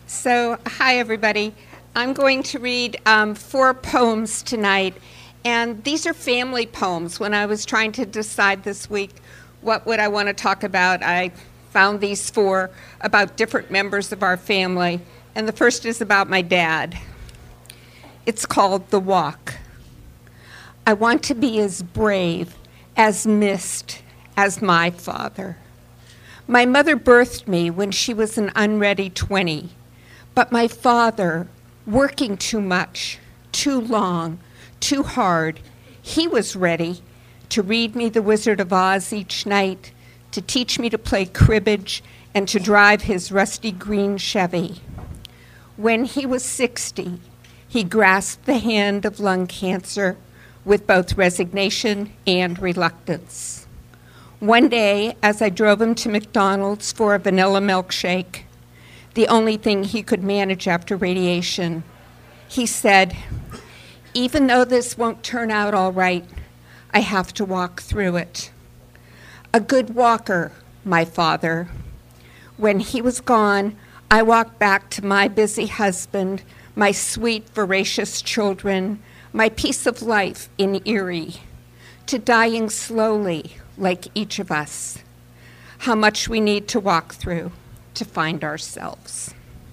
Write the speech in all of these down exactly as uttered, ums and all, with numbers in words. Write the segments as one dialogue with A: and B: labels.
A: So, hi everybody. I'm going to read um, four poems tonight, and these are family poems. When I was trying to decide this week what would I want to talk about, I found these four about different members of our family, and the first is about my dad. It's called The Walk. I want to be as brave, as missed as my father. My mother birthed me when she was an unready twenty, but my father, working too much, too long, too hard, he was ready to read me The Wizard of Oz each night, to teach me to play cribbage, and to drive his rusty green Chevy. When he was sixty, he grasped the hand of lung cancer with both resignation and reluctance. One day, as I drove him to McDonald's for a vanilla milkshake, the only thing he could manage after radiation, he said, "Even though this won't turn out all right, I have to walk through it." A good walker, my father. When he was gone, I walked back to my busy husband, my sweet, voracious children, my piece of life in Erie, to dying slowly, like each of us. How much we need to walk through to find ourselves.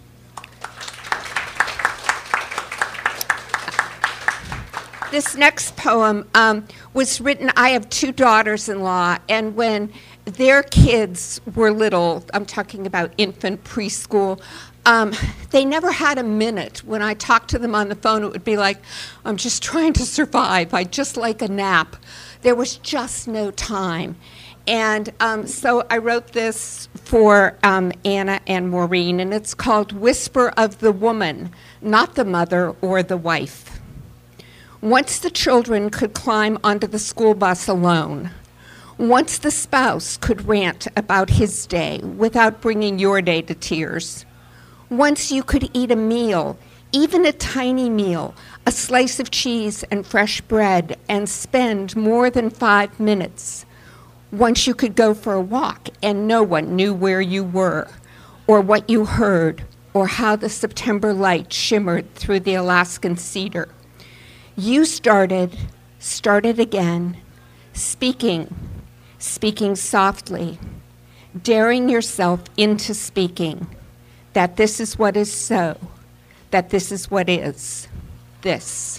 A: This next poem um, was written, I have two daughters-in-law, and when their kids were little, I'm talking about infant preschool, um, they never had a minute. When I talked to them on the phone, it would be like, I'm just trying to survive. I'd just like a nap. There was just no time. And um, so I wrote this for um, Anna and Maureen, and it's called Whisper of the Woman, not the mother or the wife. Once the children could climb onto the school bus alone. Once the spouse could rant about his day without bringing your day to tears. Once you could eat a meal, even a tiny meal, a slice of cheese and fresh bread, and spend more than five minutes. Once you could go for a walk and no one knew where you were, or what you heard, or how the September light shimmered through the Alaskan cedar. You started, started again, speaking, speaking softly, daring yourself into speaking, that this is what is so, that this is what is, this.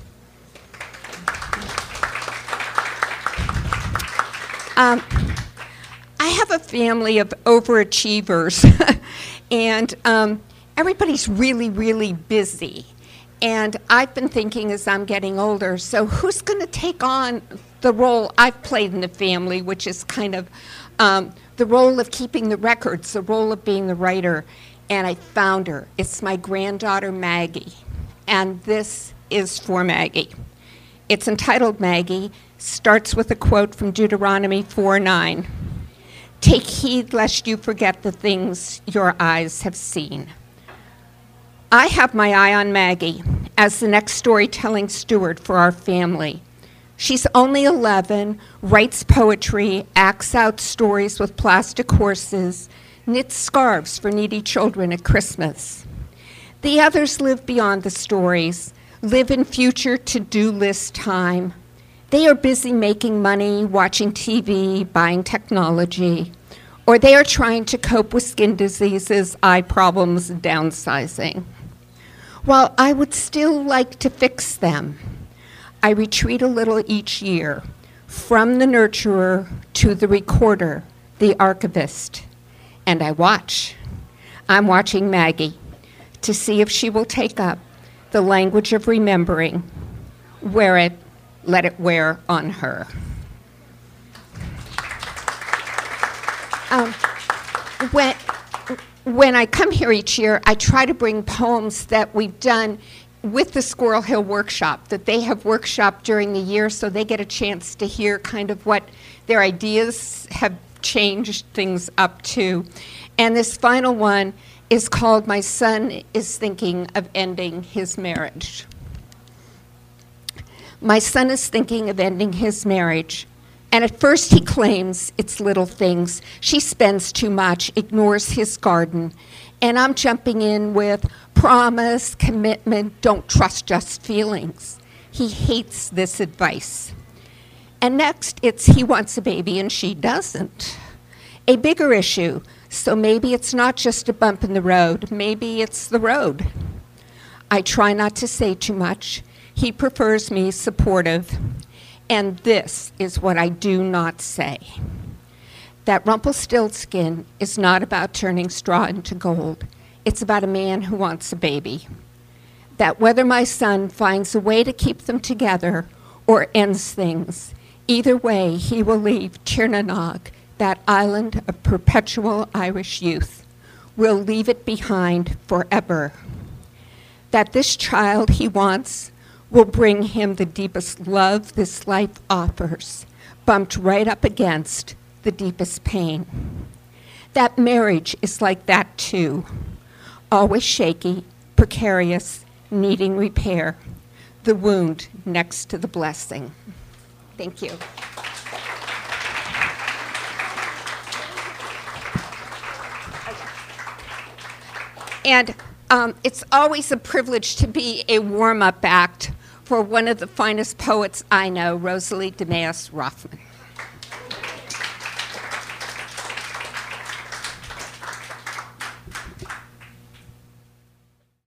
A: Um, I have a family of overachievers, and um, everybody's really, really busy. And I've been thinking as I'm getting older, so who's going to take on the role I've played in the family, which is kind of um, the role of keeping the records, the role of being the writer. And I found her. It's my granddaughter, Maggie. And this is for Maggie. It's entitled Maggie, starts with a quote from Deuteronomy four nine. Take heed lest you forget the things your eyes have seen. I have my eye on Maggie as the next storytelling steward for our family. She's only eleven, writes poetry, acts out stories with plastic horses, knits scarves for needy children at Christmas. The others live beyond the stories, live in future to-do list time. They are busy making money, watching T V, buying technology, or they are trying to cope with skin diseases, eye problems, and downsizing. While I would still like to fix them, I retreat a little each year, from the nurturer to the recorder, the archivist, and I watch. I'm watching Maggie to see if she will take up the language of remembering, wear it, let it wear on her. Um, when, when I come here each year, I try to bring poems that we've done with the Squirrel Hill Workshop, that they have workshopped during the year, so they get a chance to hear kind of what their ideas have changed things up to. And this final one is called My Son is Thinking of Ending His Marriage. My son is thinking of ending his marriage, And at first he claims it's little things. She spends too much, ignores his garden. And I'm jumping in with promise, commitment, don't trust just feelings. He hates this advice. And next, it's he wants a baby and she doesn't. A bigger issue, so maybe it's not just a bump in the road, maybe it's the road. I try not to say too much. He prefers me supportive. And this is what I do not say. That Rumpelstiltskin is not about turning straw into gold. It's about a man who wants a baby. That whether my son finds a way to keep them together or ends things, either way he will leave Tirnanog, that island of perpetual Irish youth. We'll leave it behind forever. That this child he wants will bring him the deepest love this life offers, bumped right up against the deepest pain. That marriage is like that too, always shaky, precarious, needing repair, the wound next to the blessing. Thank you. And um, it's always a privilege to be a warm-up act for one of the finest poets I know, Rosalie DeMaas Rothman.